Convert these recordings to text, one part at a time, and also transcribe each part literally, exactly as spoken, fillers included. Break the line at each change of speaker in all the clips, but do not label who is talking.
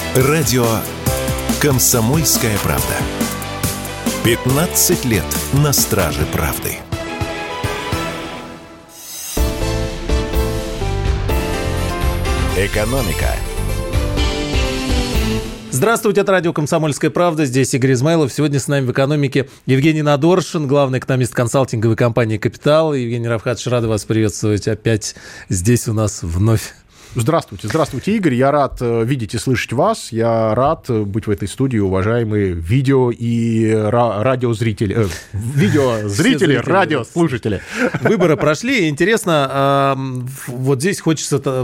Радио «Комсомольская правда». пятнадцать лет на страже правды. Экономика.
Здравствуйте, это радио «Комсомольская правда». Здесь Игорь Измайлов. Сегодня с нами в экономике Евгений Надоршин, главный экономист консалтинговой компании «Капитал». Евгений Равкатович, рад вас приветствовать опять здесь у нас вновь.
Здравствуйте, здравствуйте, Игорь. Я рад видеть и слышать вас. Я рад быть в этой студии, уважаемые видео и ра- радиозрители. Э, видеозрители, радиослушатели.
Выборы прошли. Интересно, э, вот здесь хочется э,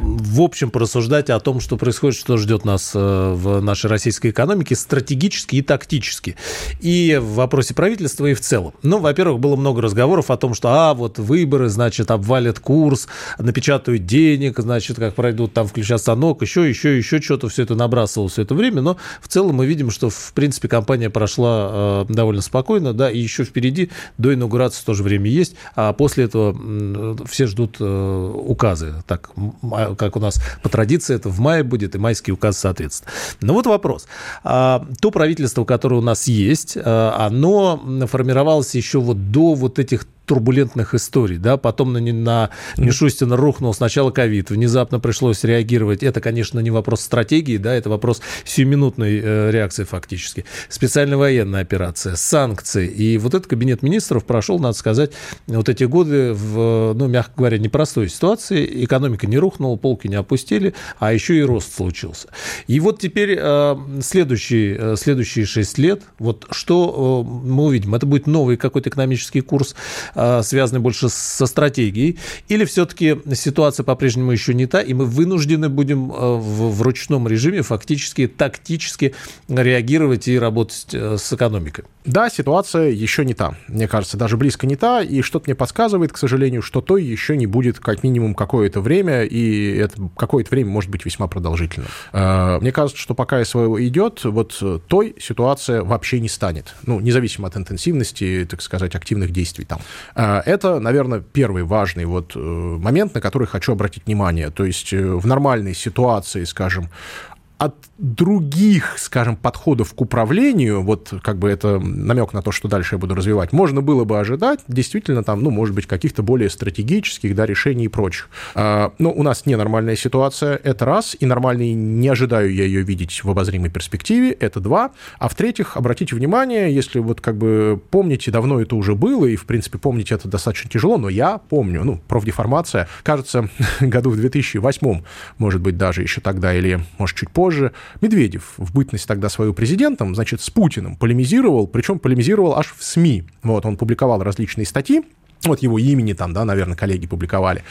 в общем порассуждать о том, что происходит, что ждет нас э, в нашей российской экономике стратегически и тактически. И в вопросе правительства, и в целом. Ну, во-первых, было много разговоров о том, что, а, вот выборы, значит, обвалят курс, напечатают денег, значит, как пройдут, там включат станок, еще, еще, еще что-то, все это набрасывалось все это время, но в целом мы видим, что, в принципе, кампания прошла э, довольно спокойно, да, и еще впереди до инаугурации тоже время есть, а после этого э, все ждут э, указы, так, как у нас по традиции это в мае будет, и майский указ соответственно. Но вот вопрос. А, то правительство, которое у нас есть, а, оно формировалось еще вот до вот этих турбулентных историй, да, потом на, на Мишустина рухнул сначала ковид, внезапно пришлось реагировать, это, конечно, не вопрос стратегии, да, это вопрос сиюминутной э, реакции фактически, специальная военная операция, санкции, и вот этот кабинет министров прошел, надо сказать, вот эти годы в, ну, мягко говоря, непростой ситуации, экономика не рухнула, полки не опустили, а еще и рост случился. И вот теперь э, следующие, э, следующие шесть лет, вот что э, мы увидим, это будет новый какой-то экономический курс, связанный больше со стратегией, или все-таки ситуация по-прежнему еще не та, и мы вынуждены будем в, в ручном режиме фактически тактически реагировать и работать с экономикой?
Да, ситуация еще не та. Мне кажется, даже близко не та, и что-то мне подсказывает, к сожалению, что той еще не будет как минимум какое-то время, и это какое-то время может быть весьма продолжительным. Мне кажется, что пока СВО идет, вот той ситуация вообще не станет. Ну, независимо от интенсивности, так сказать, активных действий там. Это, наверное, первый важный вот момент, на который хочу обратить внимание. То есть в нормальной ситуации, скажем, от других, скажем, подходов к управлению, вот как бы это намек на то, что дальше я буду развивать, можно было бы ожидать действительно там, ну, может быть, каких-то более стратегических, да, решений и прочих. Но у нас ненормальная ситуация, это раз, и нормальной не ожидаю я ее видеть в обозримой перспективе, это два. А в-третьих, обратите внимание, если вот как бы помните, давно это уже было, и, в принципе, помнить это достаточно тяжело, но я помню, ну, профдеформация, кажется, году в две тысячи восьмом, может быть, даже еще тогда, или, может, чуть позже, Медведев в бытность тогда свою президентом, значит, с Путиным полемизировал, причем полемизировал аж в СМИ. Вот, он публиковал различные статьи, вот его имени там, да, наверное, коллеги публиковали.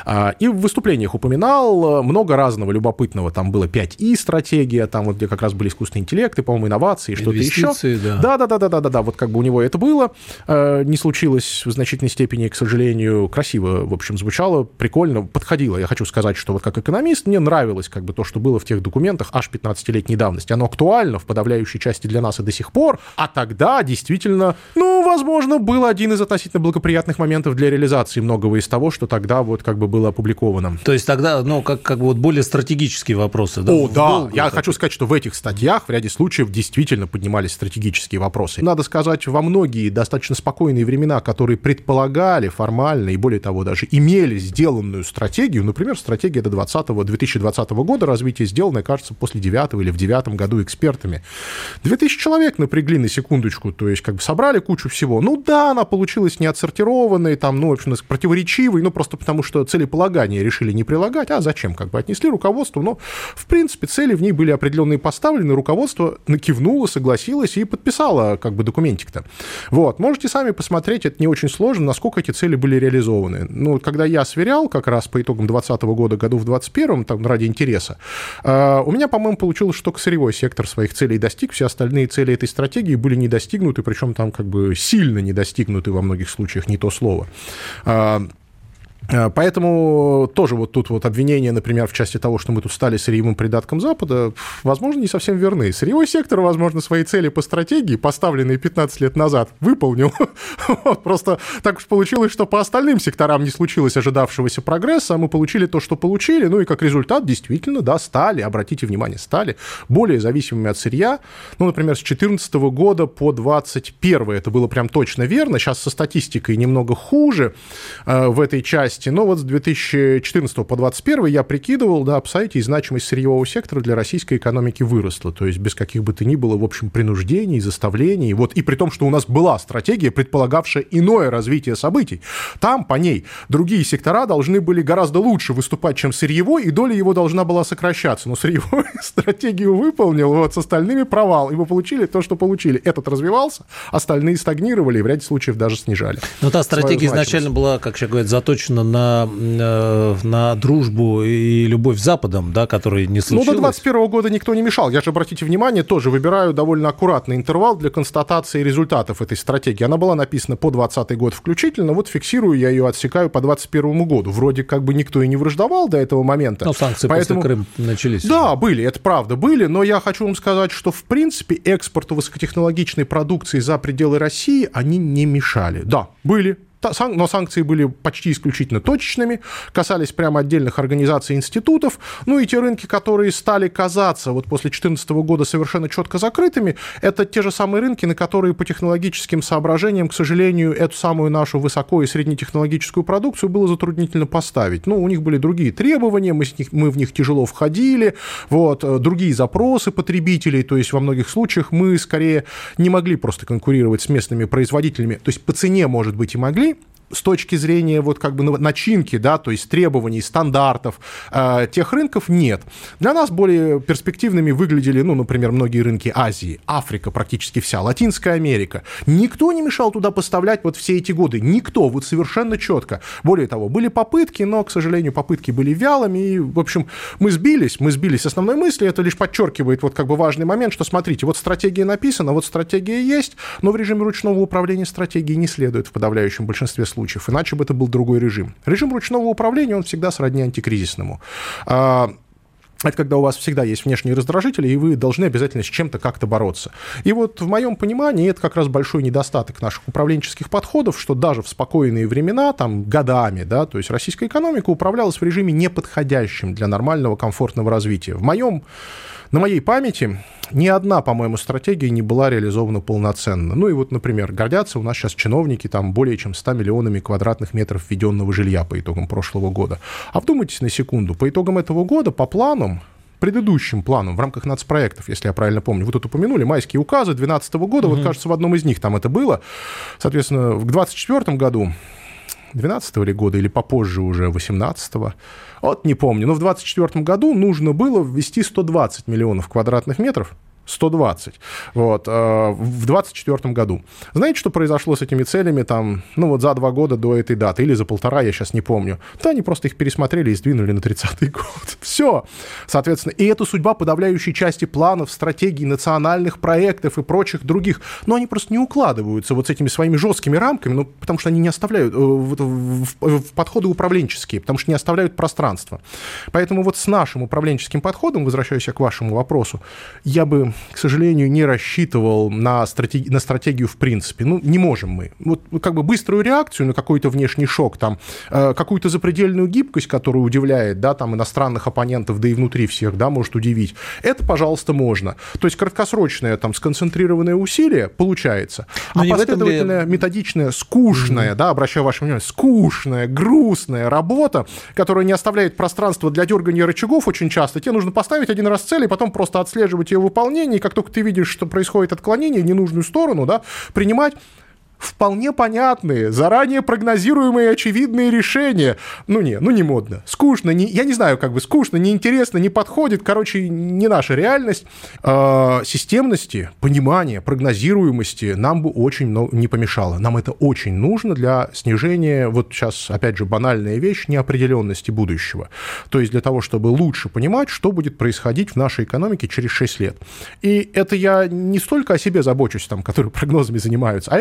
И в выступлениях упоминал много разного любопытного. Там было пять и стратегия, там вот где как раз были искусственный интеллект, и, по-моему, инновации, что-то еще. Да. Да, да, да, да, да, да, вот как бы у него это было. Не случилось в значительной степени, к сожалению, красиво, в общем, звучало, прикольно, подходило. Я хочу сказать, что вот как экономист мне нравилось как бы то, что было в тех документах аж пятнадцатилетней давности. Оно актуально в подавляющей части для нас и до сих пор, а тогда действительно, ну, возможно, был один из относительно благоприятных моментов моментов для реализации многого из того, что тогда вот как бы было опубликовано.
То есть тогда, ну, как, как бы вот более стратегические вопросы. Да?
О, да, я хочу сказать, что в этих статьях в ряде случаев действительно поднимались стратегические вопросы. Надо сказать, во многие достаточно спокойные времена, которые предполагали формально и, более того, даже имели сделанную стратегию, например, стратегия до две тысячи двадцатого года развития, сделанная, кажется, после девятого или в девятом году экспертами. Две тысячи человек напрягли на секундочку, то есть как бы собрали кучу всего. Ну да, она получилась не отсортированной, там, ну, в общем, противоречивой, ну, просто потому что целеполагание решили не прилагать, а зачем, как бы отнесли руководству, но, в принципе, цели в ней были определенные поставлены, руководство накивнуло, согласилось и подписало, как бы, документик-то. Вот, можете сами посмотреть, это не очень сложно, насколько эти цели были реализованы. Ну, когда я сверял как раз по итогам двадцатого года, году в двадцать первом, там, ради интереса, э, у меня, по-моему, получилось, что только сырьевой сектор своих целей достиг, все остальные цели этой стратегии были не достигнуты, причем там, как бы, сильно не достигнуты во многих случаях, не то слово. Поэтому тоже вот тут вот обвинения, например, в части того, что мы тут стали сырьевым придатком Запада, возможно, не совсем верны. Сырьевой сектор, возможно, свои цели по стратегии, поставленные пятнадцать лет назад, выполнил. Вот, просто так уж получилось, что по остальным секторам не случилось ожидавшегося прогресса, а мы получили то, что получили, ну и как результат действительно, да, стали, обратите внимание, стали более зависимыми от сырья. Ну, например, с две тысячи четырнадцатого года по двадцать первый это было прям точно верно. Сейчас со статистикой немного хуже э, в этой части. Но вот с две тысячи четырнадцатого по двадцать первый я прикидывал, да, посмотрите, и значимость сырьевого сектора для российской экономики выросла. То есть без каких бы то ни было, в общем, принуждений, заставлений. Вот, и при том, что у нас была стратегия, предполагавшая иное развитие событий. Там по ней другие сектора должны были гораздо лучше выступать, чем сырьевой, и доля его должна была сокращаться. Но сырьевой стратегию выполнил, вот, с остальными провал. И мы получили то, что получили. Этот развивался, остальные стагнировали, и в ряде случаев даже снижали.
Но та стратегия изначально была, как сейчас говорят, заточена на, на дружбу и любовь с Западом, да, который не случилось.
Ну, до двадцать первого года никто не мешал. Я же, обратите внимание, тоже выбираю довольно аккуратный интервал для констатации результатов этой стратегии. Она была написана по двадцатый год включительно. Вот фиксирую, я ее отсекаю по двадцать первому году. Вроде как бы никто и не враждовал до этого момента.
Но санкции
Поэтому...
после Крыма начались.
Да, были, это правда, были. Но я хочу вам сказать, что, в принципе, экспорту высокотехнологичной продукции за пределы России они не мешали. Да, были. Но санкции были почти исключительно точечными, касались прямо отдельных организаций и институтов. Ну и те рынки, которые стали казаться вот после две тысячи четырнадцатого года совершенно четко закрытыми, это те же самые рынки, на которые по технологическим соображениям, к сожалению, эту самую нашу высоко- и среднетехнологическую продукцию было затруднительно поставить. Ну, у них были другие требования, мы, с них, мы в них тяжело входили, вот, другие запросы потребителей, то есть во многих случаях мы скорее не могли просто конкурировать с местными производителями, то есть по цене, может быть, и могли, с точки зрения вот как бы начинки, да, то есть требований, стандартов, э, тех рынков нет. Для нас более перспективными выглядели, ну, например, многие рынки Азии, Африка практически вся, Латинская Америка. Никто не мешал туда поставлять вот все эти годы. Никто, вот совершенно четко. Более того, были попытки, но, к сожалению, попытки были вялыми. И, в общем, мы сбились, мы сбились с основной мысли. Это лишь подчеркивает вот как бы важный момент, что, смотрите, вот стратегия написана, вот стратегия есть, но в режиме ручного управления стратегии не следует в подавляющем большинстве случаев. случаев, иначе бы это был другой режим. Режим ручного управления, он всегда сродни антикризисному. Это когда у вас всегда есть внешние раздражители, и вы должны обязательно с чем-то как-то бороться. И вот в моем понимании это как раз большой недостаток наших управленческих подходов, что даже в спокойные времена, там, годами, да, то есть российская экономика управлялась в режиме неподходящем для нормального, комфортного развития. В моем На моей памяти ни одна, по-моему, стратегия не была реализована полноценно. Ну и вот, например, гордятся у нас сейчас чиновники там более чем ста миллионами квадратных метров введенного жилья по итогам прошлого года. А вдумайтесь на секунду, по итогам этого года, по планам, предыдущим планам в рамках нацпроектов, если я правильно помню, вы тут упомянули майские указы две тысячи двенадцатого года, mm-hmm. вот, кажется, в одном из них там это было. Соответственно, в двадцать четвёртом году, двенадцатого ли года или попозже уже, восемнадцатого, вот не помню, но в двадцать четвёртом году нужно было ввести сто двадцать миллионов квадратных метров, сто двадцать, вот, в двадцать четвёртом году. Знаете, что произошло с этими целями там, ну вот за два года до этой даты, или за полтора, я сейчас не помню. Да, они просто их пересмотрели и сдвинули на тридцатый год. Все. Соответственно, и это судьба подавляющей части планов, стратегий, национальных проектов и прочих других. Но они просто не укладываются вот с этими своими жесткими рамками, ну, потому что они не оставляют э, в, в, в подходы управленческие, потому что не оставляют пространства. Поэтому вот с нашим управленческим подходом, возвращаясь к вашему вопросу, я бы, к сожалению, не рассчитывал на, стратеги- на стратегию в принципе. Ну, не можем мы. Вот как бы быструю реакцию на какой-то внешний шок, там, э, какую-то запредельную гибкость, которая удивляет, да, там, иностранных оппонентов, да и внутри всех, да, может удивить. Это, пожалуйста, можно. То есть краткосрочное, там, сконцентрированное усилие получается. Но а последовательная, ли... методичная, скучная, mm-hmm. да, обращаю ваше внимание, скучная, грустная работа, которая не оставляет пространства для дергания рычагов очень часто. Тебе нужно поставить один раз цель и потом просто отслеживать ее выполнение. И как только ты видишь, что происходит отклонение в ненужную сторону, да, принимать вполне понятные, заранее прогнозируемые очевидные решения. Ну не, ну не модно. Скучно, не, я не знаю, как бы скучно, неинтересно, не подходит. Короче, не наша реальность. Э, системности, понимания, прогнозируемости нам бы очень много не помешало. Нам это очень нужно для снижения, вот сейчас, опять же, банальная вещь, неопределенности будущего. То есть для того, чтобы лучше понимать, что будет происходить в нашей экономике через шесть лет. И это я не столько о себе забочусь, там, которые прогнозами занимаются, а это я про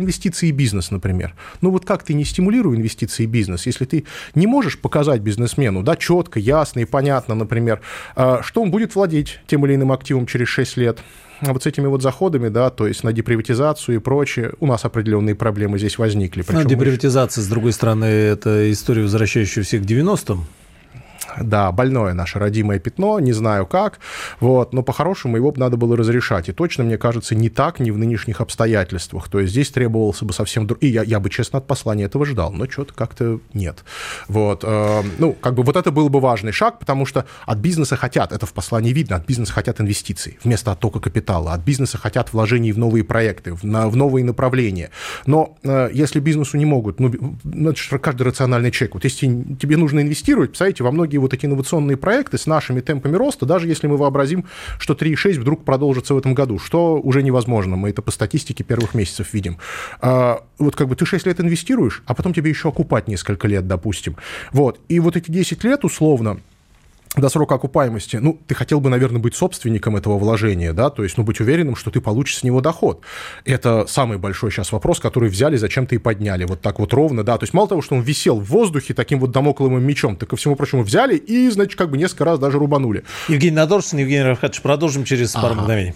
инвестиции и бизнес, например. Ну вот как ты не стимулируешь инвестиции и бизнес, если ты не можешь показать бизнесмену, да, четко, ясно и понятно, например, что он будет владеть тем или иным активом через шесть лет, вот с этими вот заходами, да, то есть на деприватизацию и прочее, у нас определенные проблемы здесь возникли.
Ну, деприватизация, мы... с другой стороны, это история, возвращающая всех к девяностым.
Да, больное наше родимое пятно, не знаю как, вот, но по-хорошему его бы надо было разрешать. И точно, мне кажется, не так, не в нынешних обстоятельствах. То есть здесь требовался бы совсем... И я, я бы, честно, от послания этого ждал, но что-то как-то нет. Вот, э, ну, как бы вот это был бы важный шаг, потому что от бизнеса хотят, это в послании видно, от бизнеса хотят инвестиций вместо оттока капитала, от бизнеса хотят вложений в новые проекты, в, на, в новые направления. Но э, если бизнесу не могут, ну, это же каждый рациональный человек, вот если тебе нужно инвестировать, представляете, во многие вот эти инновационные проекты с нашими темпами роста, даже если мы вообразим, что три и шесть вдруг продолжится в этом году, что уже невозможно, мы это по статистике первых месяцев видим. А, вот как бы ты шесть лет инвестируешь, а потом тебе еще окупать несколько лет, допустим. Вот. И вот эти десять лет, условно, до срока окупаемости, ну, ты хотел бы, наверное, быть собственником этого вложения, да, то есть, ну, быть уверенным, что ты получишь с него доход. Это самый большой сейчас вопрос, который взяли, зачем-то и подняли, вот так вот ровно, да, то есть, мало того, что он висел в воздухе таким вот дамокловым мечом, так ко всему прочему взяли и, значит, как бы несколько раз даже рубанули.
Евгений Надоршин, Евгений Рафхатович, продолжим через пару ага. мгновений.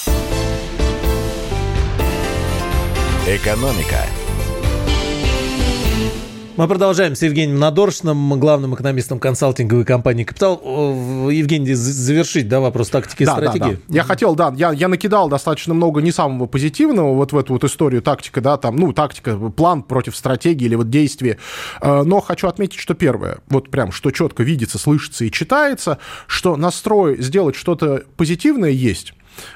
Экономика.
Мы продолжаем с Евгением Надоршиным, главным экономистом консалтинговой компании «Капитал». Евгений, завершить, да, вопрос тактики и да, стратегии?
Да, да. Я хотел, да, я, я накидал достаточно много не самого позитивного вот в эту вот историю тактика, да, там, ну, тактика, план против стратегии или вот действия. Но хочу отметить, что первое, вот прям, что четко видится, слышится и читается, что настрой сделать что-то позитивное есть.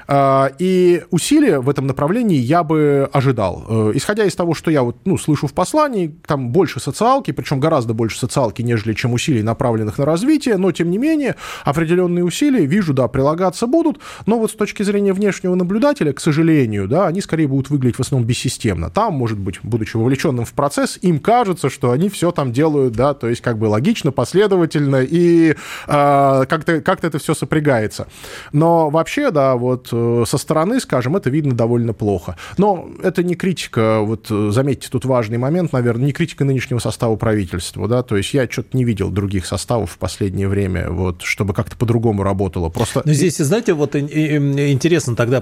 И усилия в этом направлении я бы ожидал. Исходя из того, что я вот, ну, слышу в послании, там больше социалки, причем гораздо больше социалки, нежели чем усилий, направленных на развитие, но, тем не менее, определенные усилия, вижу, да, прилагаться будут, но вот с точки зрения внешнего наблюдателя, к сожалению, да, они скорее будут выглядеть в основном бессистемно. Там, может быть, будучи вовлеченным в процесс, им кажется, что они все там делают, да, то есть как бы логично, последовательно, и э, как-то, как-то это все сопрягается. Но вообще, да, вот со стороны, скажем, это видно довольно плохо. Но это не критика, вот заметьте, тут важный момент, наверное, не критика нынешнего состава правительства, да, то есть я что-то не видел других составов в последнее время, вот, чтобы как-то по-другому работало. Просто...
Но здесь, знаете, вот интересно тогда,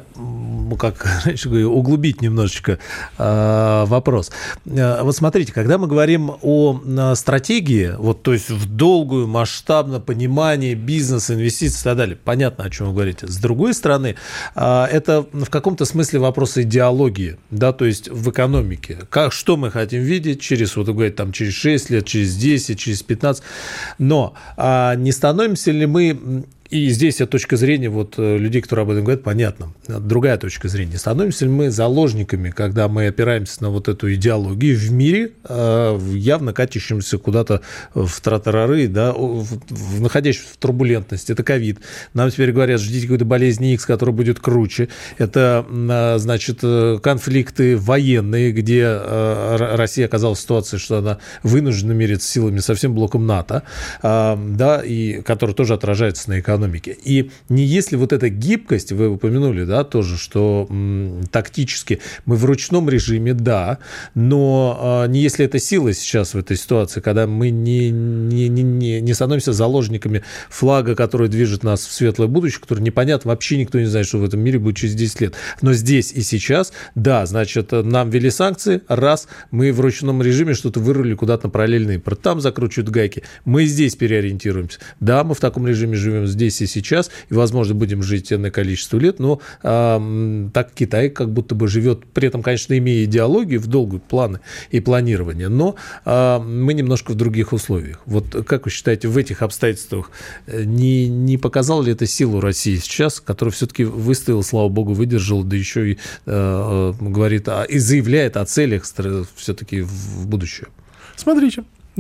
как раньше говорю, углубить немножечко э, вопрос. Вот смотрите, когда мы говорим о стратегии, вот, то есть в долгую, масштабное понимание бизнеса, инвестиций и так далее, понятно, о чем вы говорите. С другой стороны, это в каком-то смысле вопрос идеологии, да, то есть в экономике. Как, что мы хотим видеть через, вот говорит, там, через шесть лет, через десять, через пятнадцать. Но а не становимся ли мы... И здесь от точки зрения вот людей, которые об этом говорят, понятно. Другая точка зрения. Становимся ли мы заложниками, когда мы опираемся на вот эту идеологию в мире, явно катящимся куда-то в тартарары, да, находящимся в турбулентности. Это ковид. Нам теперь говорят, ждите какой-то болезни X, которая будет круче. Это, значит, конфликты военные, где Россия оказалась в ситуации, что она вынуждена мириться силами со всем блоком НАТО, да, и который тоже отражается на экономике. И не если вот эта гибкость, вы упомянули, да, тоже, что м, тактически мы в ручном режиме, да, но а, не если это сила сейчас в этой ситуации, когда мы не, не, не, не становимся заложниками флага, который движет нас в светлое будущее, который непонятно, вообще никто не знает, что в этом мире будет через десять лет. Но здесь и сейчас, да, значит, нам ввели санкции, раз, мы в ручном режиме что-то вырвали куда-то на параллельный импорт, там закручивают гайки, мы здесь переориентируемся. Да, мы в таком режиме живем здесь и сейчас, и, возможно, будем жить энное количество лет, но э, так Китай как будто бы живет, при этом, конечно, имея идеологию в долгую, планы и планирование, но э, мы немножко в других условиях. Вот как вы считаете, в этих обстоятельствах не, не показал ли это силу России сейчас, которая все-таки выстояла, слава богу, выдержала, да еще и э, говорит, и заявляет о целях все-таки в будущее?
Смотрите. Да,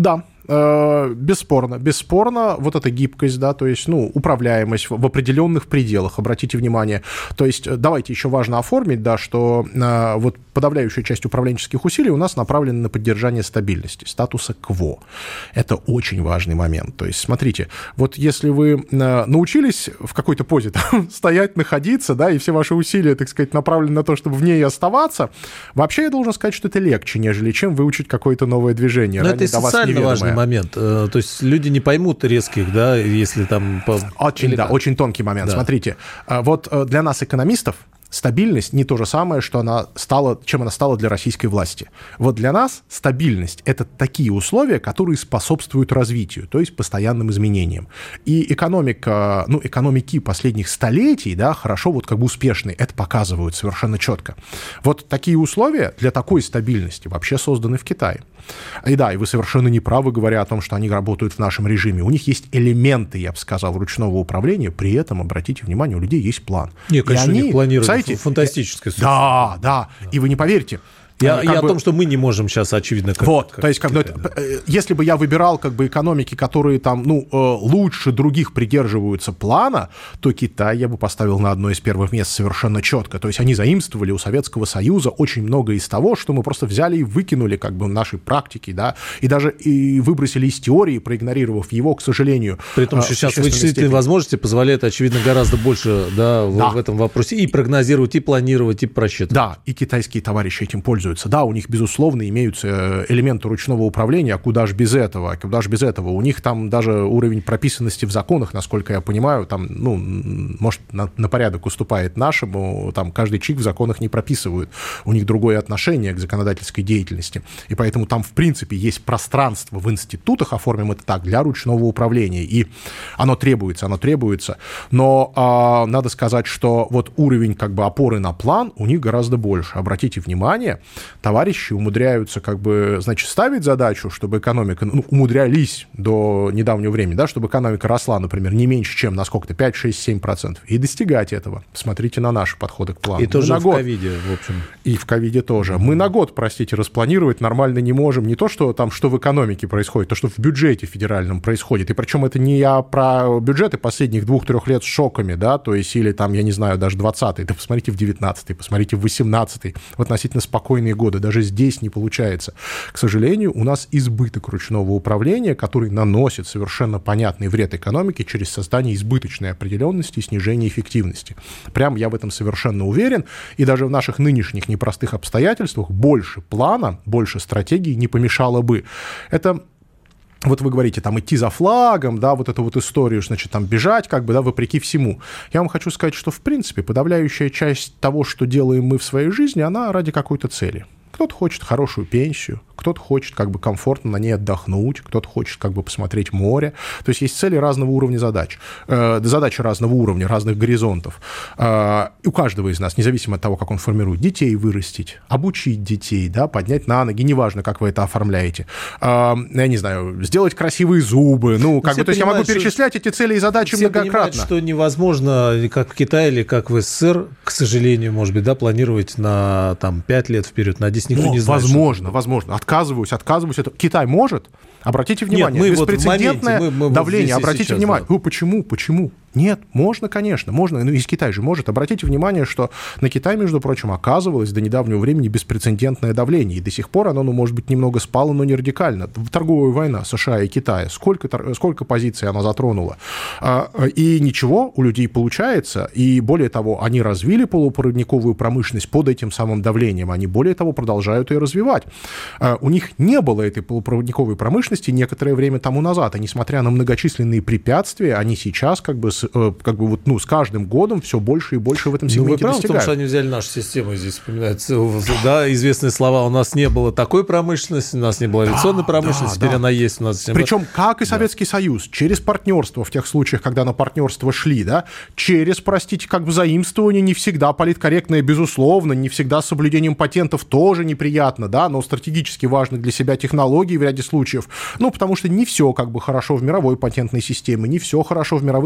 э, бесспорно, бесспорно, вот эта гибкость, да, то есть, ну, управляемость в, в определенных пределах, обратите внимание. То есть, давайте еще важно оформить, да, что э, вот подавляющая часть управленческих усилий у нас направлена на поддержание стабильности, статуса кво. Это очень важный момент. То есть, смотрите, вот если вы э, научились в какой-то позе там, стоять, находиться, да, и все ваши усилия, так сказать, направлены на то, чтобы в ней оставаться, вообще я должен сказать, что это легче, нежели чем выучить какое-то новое движение.
Но это и социально важный момент. То есть люди не поймут резких, да, если там...
Очень, Или да, как? Очень тонкий момент. Да. Смотрите, вот для нас, экономистов, стабильность не то же самое, что она стала, чем она стала для российской власти. Вот для нас стабильность – это такие условия, которые способствуют развитию, то есть постоянным изменениям. И экономика, ну, экономики последних столетий, да, хорошо, вот как бы успешные, это показывают совершенно четко. Вот такие условия для такой стабильности вообще созданы в Китае. И да, и вы совершенно не правы, говоря о том, что они работают в нашем режиме. У них есть элементы, я бы сказал, ручного управления, при этом, обратите внимание, у людей есть план.
Нет, конечно,
они,
у них планирование фантастическое.
Да, да, да, и вы не поверите.
Я, я бы... о том, что мы не можем сейчас, очевидно, как...
Вот,
как
то есть, как бы, это, если бы я выбирал как бы экономики, которые там, ну, лучше других придерживаются плана, то Китай я бы поставил на одно из первых мест совершенно четко. То есть они заимствовали у Советского Союза очень много из того, что мы просто взяли и выкинули как бы в нашей практике, да, и даже и выбросили из теории, проигнорировав его, к сожалению.
При том, что сейчас вычислительные возможности позволяют, очевидно, гораздо больше, да, в, да. в этом вопросе и прогнозировать, и планировать, и просчитывать.
Да, и китайские товарищи этим пользуются. Да, у них, безусловно, имеются элементы ручного управления, а куда ж без этого? Куда ж без этого? У них там даже уровень прописанности в законах, насколько я понимаю, там, ну, может, на, на порядок уступает нашему, там каждый чик в законах не прописывают. У них другое отношение к законодательской деятельности. И поэтому там, в принципе, есть пространство в институтах, оформим это так, для ручного управления. И оно требуется, оно требуется. Но а, надо сказать, что вот уровень как бы опоры на план у них гораздо больше. Обратите внимание, товарищи умудряются как бы, значит, ставить задачу, чтобы экономика, ну, умудрялись до недавнего времени, да, чтобы экономика росла, например, не меньше, чем на сколько-то, пять, шесть, семь процентов, и достигать этого. Смотрите на наши подходы к плану.
И тоже в ковиде, в общем.
И в ковиде тоже. Мы на год, простите, распланировать нормально не можем. Не то, что там, что в экономике происходит, то, что в бюджете федеральном происходит. И причем это не я про бюджеты последних двух-трех лет с шоками, да, то есть, или там, я не знаю, даже двадцатый, да посмотрите в девятнадцатый, посмотрите в восемнадцатый, в относительно спокойные годы. Даже здесь не получается. К сожалению, у нас избыток ручного управления, который наносит совершенно понятный вред экономике через создание избыточной определенности и снижение эффективности. Прям я в этом совершенно уверен. И даже в наших нынешних непростых обстоятельствах больше плана, больше стратегии не помешало бы. Это... Вот вы говорите, там, идти за флагом, да, вот эту вот историю, значит, там, бежать, как бы, да, вопреки всему. Я вам хочу сказать, что, в принципе, подавляющая часть того, что делаем мы в своей жизни, она ради какой-то цели. Кто-то хочет хорошую пенсию, кто-то хочет как бы комфортно на ней отдохнуть, кто-то хочет как бы посмотреть море. То есть есть цели разного уровня задач, э, задачи разного уровня, разных горизонтов. Э, и у каждого из нас, независимо от того, как он формирует, детей вырастить, обучить детей, да, поднять на ноги, неважно, как вы это оформляете. Э, я не знаю, сделать красивые зубы. Ну, как бы, то есть я могу перечислять эти цели и задачи
все
многократно.
Понимают, что невозможно, как в Китае или как в СССР, к сожалению, может быть, да, планировать на там, пять лет вперед, на десять. Никто
Но,
не знает,
возможно, возможно. Отказываюсь, отказываюсь. Это... Китай может? Обратите внимание.
Нет, мы
беспрецедентное
вот в моменте, мы, мы
давление.
вот
Обратите
сейчас,
внимание.
Да.
Ну, почему? Почему? Нет, можно, конечно, можно. Ну, из Китая же может. Обратите внимание, что на Китай, между прочим, оказывалось до недавнего времени беспрецедентное давление. И до сих пор оно, ну, может быть, немного спало, но не радикально. Торговая война США и Китая. Сколько, сколько позиций она затронула. И ничего, у людей получается. И более того, они развили полупроводниковую промышленность под этим самым давлением. Они, более того, продолжают ее развивать. У них не было этой полупроводниковой промышленности некоторое время тому назад. И несмотря на многочисленные препятствия, они сейчас как бы с как бы вот, ну, с каждым годом все больше и больше в этом сегменте достигают. Ну, вы правы в том,
что они взяли нашу систему, здесь вспоминается, да, известные слова, у нас не было такой промышленности, у нас не было авиационной да, промышленности, да, теперь да. она есть у нас.
Причем, как и Советский да. Союз, через партнерство в тех случаях, когда на партнерство шли, да, через, простите, как бы заимствование не всегда политкорректное, безусловно, не всегда с соблюдением патентов тоже неприятно, да, но стратегически важны для себя технологии в ряде случаев, ну, потому что не все как бы хорошо в мировой патентной системе, не все хорошо в мировых правах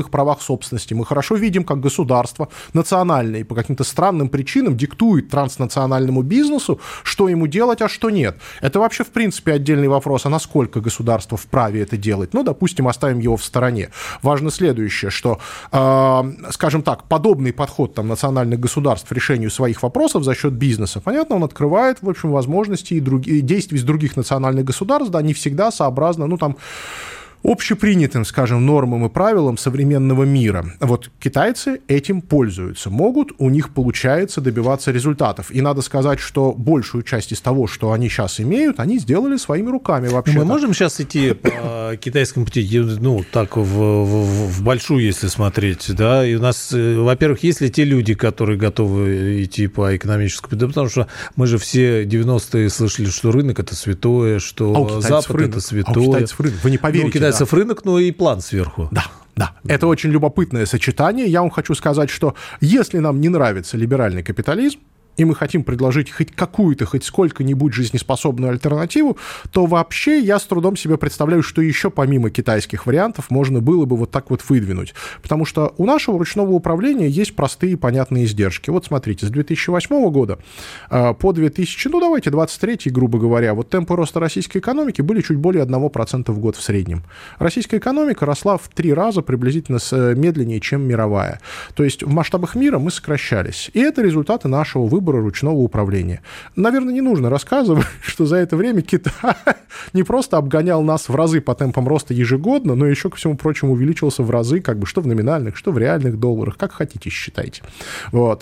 собственности. Мы хорошо видим, как государство национальное по каким-то странным причинам диктует транснациональному бизнесу, что ему делать, а что нет. Это вообще, в принципе, отдельный вопрос, а насколько государство вправе это делать. Ну, допустим, оставим его в стороне. Важно следующее, что, э, скажем так, подобный подход там, национальных государств к решению своих вопросов за счет бизнеса, понятно, он открывает, в общем, возможности и друг... и действий с других национальных государств, да, не всегда сообразно, ну, там, общепринятым, скажем, нормам и правилам современного мира. Вот китайцы этим пользуются, могут, у них получается добиваться результатов. И надо сказать, что большую часть из того, что они сейчас имеют, они сделали своими руками вообще.
Мы можем сейчас идти по китайскому пути, ну, так, в, в, в большую, если смотреть, да, и у нас, во-первых, есть ли те люди, которые готовы идти по экономическому пути, потому что мы же все девяностые слышали, что рынок – это святое, что
а
Запад
рынок,
– это святое.
А у китайцев рынок, вы не поверите.
Ну, у китайцев да. рынок, но и план сверху.
Да. Да, это очень любопытное сочетание. Я вам хочу сказать, что если нам не нравится либеральный капитализм, и мы хотим предложить хоть какую-то, хоть сколько-нибудь жизнеспособную альтернативу, то вообще я с трудом себе представляю, что еще помимо китайских вариантов можно было бы вот так вот выдвинуть. Потому что у нашего ручного управления есть простые и понятные издержки. Вот смотрите, с две тысячи восьмого года по две тысячи, ну давайте, двадцать третий, грубо говоря, вот темпы роста российской экономики были чуть более одного процента в год в среднем. Российская экономика росла в три раза приблизительно медленнее, чем мировая. То есть в масштабах мира мы сокращались. И это результаты нашего выбора ручного управления. Наверное, не нужно рассказывать, что за это время Китай не просто обгонял нас в разы по темпам роста ежегодно, но еще, ко всему прочему, увеличился в разы, как бы, что в номинальных, что в реальных долларах, как хотите, считайте. Вот.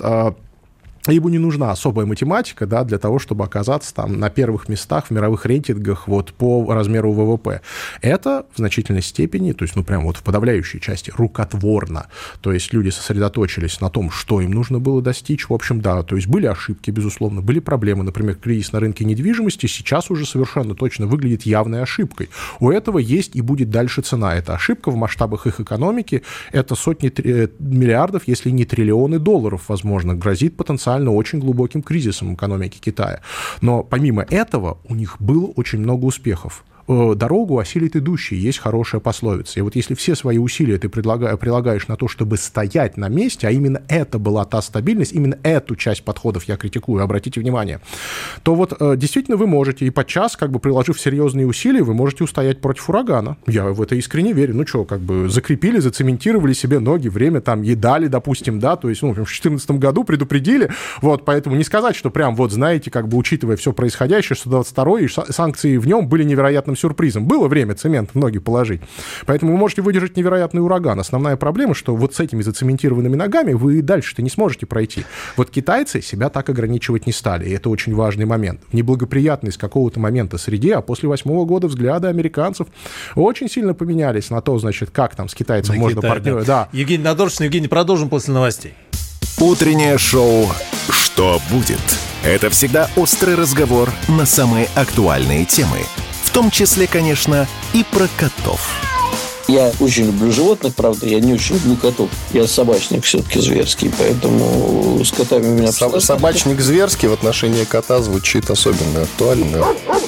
Ему не нужна особая математика, да, для того, чтобы оказаться там на первых местах в мировых рейтингах вот, по размеру ВВП. Это в значительной степени, то есть, ну, прям вот в подавляющей части, рукотворно. То есть люди сосредоточились на том, что им нужно было достичь. В общем, да, то есть были ошибки, безусловно, были проблемы. Например, кризис на рынке недвижимости сейчас уже совершенно точно выглядит явной ошибкой. У этого есть и будет дальше цена. Это ошибка в масштабах их экономики. Это сотни миллиардов, если не триллионы долларов, возможно, грозит потенциально очень глубоким кризисом экономики Китая. Но помимо этого у них было очень много успехов. Дорогу осилит идущий, есть хорошая пословица. И вот если все свои усилия ты прилагаешь на то, чтобы стоять на месте, а именно это была та стабильность, именно эту часть подходов я критикую, обратите внимание, то вот действительно вы можете, и подчас, как бы приложив серьезные усилия, вы можете устоять против урагана. Я в это искренне верю. Ну что, как бы закрепили, зацементировали себе ноги, время там едали, допустим, да, то есть, ну, в две тысячи четырнадцатом году предупредили, вот, поэтому не сказать, что прям вот, знаете, как бы учитывая все происходящее, что двадцать второй и санкции в нем были невероятным сюрпризом. Было время цемент в ноги положить. Поэтому вы можете выдержать невероятный ураган. Основная проблема, что вот с этими зацементированными ногами вы дальше-то не сможете пройти. Вот китайцы себя так ограничивать не стали. И это очень важный момент. В неблагоприятной с какого-то момента среде, а после восьмого года взгляды американцев очень сильно поменялись на то, значит, как там с китайцем на можно Китай, партнеры. Да.
Да. Евгений Надоршин, Евгений, продолжим после новостей.
Утреннее шоу «Что будет?» Это всегда острый разговор на самые актуальные темы. В том числе, конечно, и про котов.
Я очень люблю животных, правда, я не очень люблю котов. Я собачник все-таки зверский, поэтому с котами у меня...
Соб- собачник зверский в отношении кота звучит особенно актуально.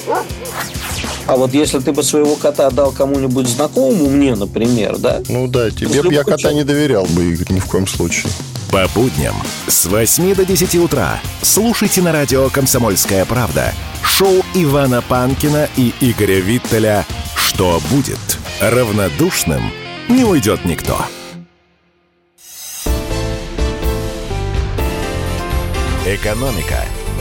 А вот если ты бы своего кота дал кому-нибудь знакомому, мне, например, да?
Ну да, тебе бы я кота не доверял бы, Игорь, ни в коем случае.
По будням с восьми до десяти утра слушайте на радио «Комсомольская правда» шоу Ивана Панкина и Игоря Виттеля «Что будет?». Равнодушным не уйдет никто. Экономика.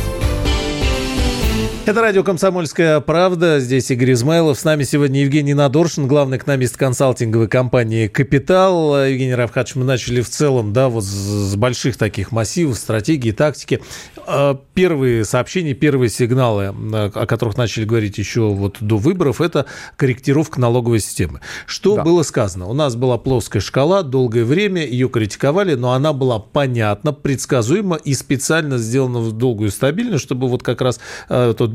Это радио «Комсомольская правда». Здесь Игорь Измайлов. С нами сегодня Евгений Надоршин, главный экономист консалтинговой компании «Капитал». Евгений Равкатович, мы начали в целом, да, вот с больших таких массивов, стратегии, тактики. Первые сообщения, первые сигналы, о которых начали говорить еще вот до выборов, это корректировка налоговой системы. Что да. было сказано? У нас была плоская шкала, долгое время ее критиковали, но она была понятна, предсказуема и специально сделана в долгую стабильность, чтобы вот как раз тот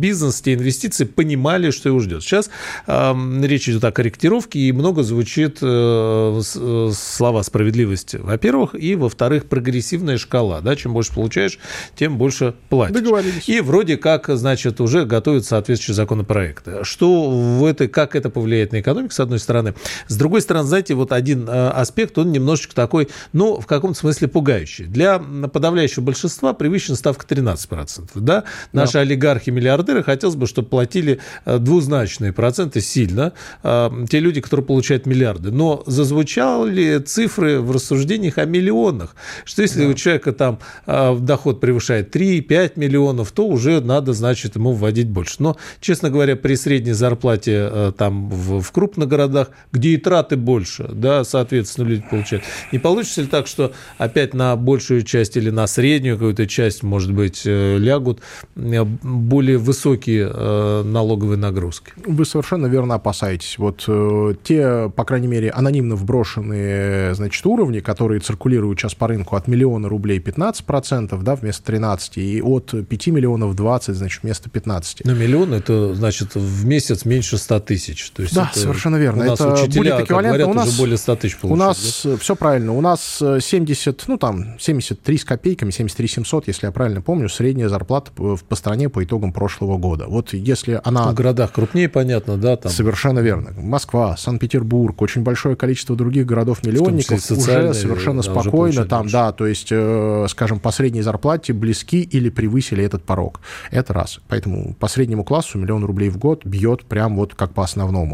бизнес, те инвестиции, понимали, что его ждет. Сейчас э, речь идет о корректировке, и много звучит э, слова справедливости, во-первых, и, во-вторых, прогрессивная шкала. Да? Чем больше получаешь, тем больше платишь.
Договорились.
И вроде как, значит, уже готовят соответствующие законопроекты. Что в этой, как это повлияет на экономику, с одной стороны. С другой стороны, знаете, вот один аспект, он немножечко такой, ну, в каком-то смысле пугающий. Для подавляющего большинства привычна ставка тринадцать процентов. Да? Наши да. олигархи-миллиардеры хотелось бы, чтобы платили двузначные проценты сильно. Те люди, которые получают миллиарды. Но зазвучали цифры в рассуждениях о миллионах. Что если да. у человека там доход превышает три-пять миллионов, то уже надо, значит, ему вводить больше. Но, честно говоря, при средней зарплате там в, в крупных городах, где и траты больше, да, соответственно, люди получают. Не получится ли так, что опять на большую часть или на среднюю какую-то часть, может быть, лягут более высокие налоговые нагрузки?
Вы совершенно верно опасаетесь. Вот те, по крайней мере, анонимно вброшенные, значит, уровни, которые циркулируют сейчас по рынку от миллиона рублей пятнадцать процентов, да, вместо тринадцати, и от пяти миллионов двадцать, значит, вместо пятнадцати.
Но миллион – это, значит, в месяц меньше ста тысяч. То есть
да,
это,
совершенно верно.
У нас
это
учителя,
будет эквивалентно.
говорят,
у нас,
уже более ста тысяч получают.
У нас да? все правильно. У нас семьдесят, ну там, семьдесят три с копейками, семьдесят три семьсот, если я правильно помню, средняя зарплата по, по стране по итогам прошлого года. Вот если она...
В городах крупнее, понятно, да? Там...
Совершенно верно. Москва, Санкт-Петербург, очень большое количество других городов-миллионников уже совершенно да, спокойно уже там, больше. Да, то есть, э, скажем, по средней зарплате близки или превысили этот порог. Это раз. Поэтому по среднему классу миллион рублей в год бьет прям вот как по основному.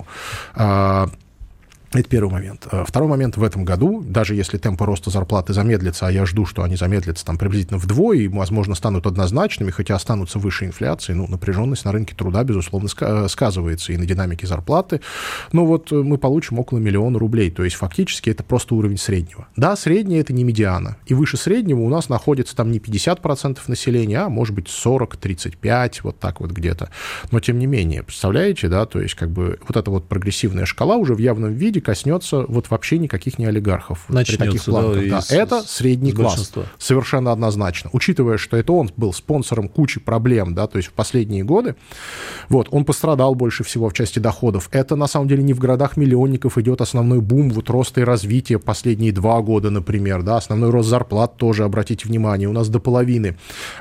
Это первый момент. Второй момент. В этом году, даже если темпы роста зарплаты замедлятся, а я жду, что они замедлятся там приблизительно вдвое и, возможно, станут однозначными, хотя останутся выше инфляции, ну, напряженность на рынке труда, безусловно, сказывается и на динамике зарплаты. Но вот мы получим около миллиона рублей. То есть, фактически, это просто уровень среднего. Да, среднее – это не медиана. И выше среднего у нас находится там не пятьдесят процентов населения, а, может быть, сорок - тридцать пять, вот так вот где-то. Но, тем не менее, представляете, да, то есть, как бы, вот эта вот прогрессивная шкала уже в явном виде коснется вот вообще никаких не олигархов.
Начнется,
при таких планках. Да,
да,
это средний класс. Совершенно однозначно. Учитывая, что это он был спонсором кучи проблем, да, то есть в последние годы, вот, он пострадал больше всего в части доходов. Это, на самом деле, не в городах-миллионников идет основной бум вот роста и развития последние два года, например, да, основной рост зарплат тоже, обратите внимание, у нас до половины,